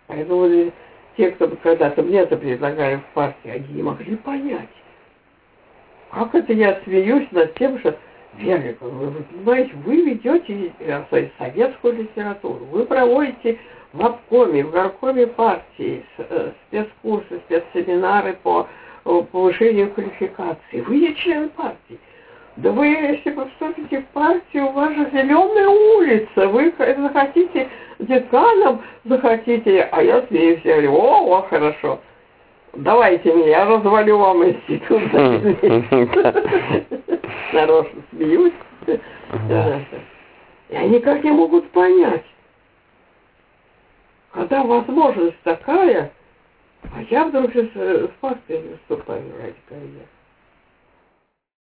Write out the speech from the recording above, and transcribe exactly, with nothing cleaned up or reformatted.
А я думаю, те, кто когда-то мне-то предлагали в партии, они не могли понять. Как это я смеюсь над тем, что, Вера, вы, вы понимаете, вы ведете э, советскую литературу, вы проводите в обкоме, в горкоме партии э, спецкурсы, спецсеминары по э, повышению квалификации. Вы не член партии. Да вы, если вы вступите в партию, у вас же зеленая улица, вы захотите деканом, захотите, а я смеюсь, я говорю, о, о, хорошо. Давайте мне, я развалю вам институт. Нарочно смеюсь. И они никак не могут понять. Когда возможность такая, а я вдруг сейчас в партии не вступаю ради карьеры.